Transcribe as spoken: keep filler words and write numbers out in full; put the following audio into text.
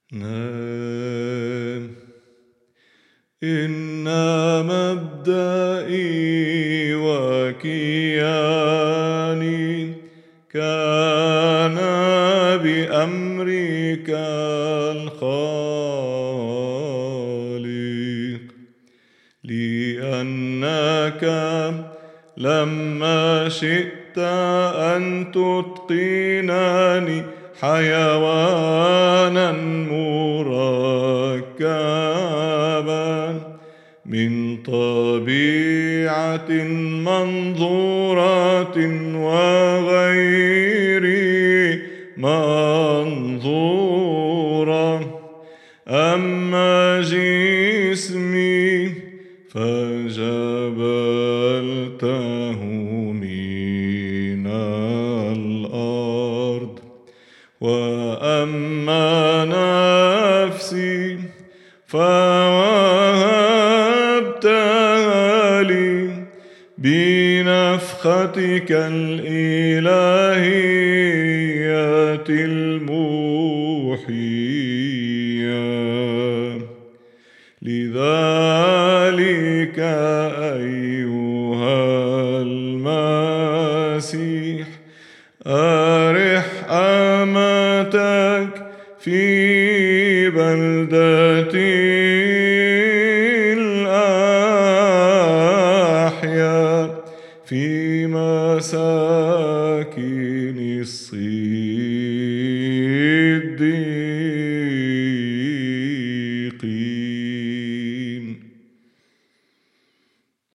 نام. إن مبدئي وكياني كان بأمرك الخالق، لأنك لما شئت أن تتقنني حيوانا مركبا من طبيعة منظورة وغير منظورة، أما جسمي فجبلته من الأرض، وأما نفسي فوهبتها لي بنفختك الإلهية الموحية. لذلك أيها المسيح أرح أمتك في بلدة الأحياء في مساكن الصديقين.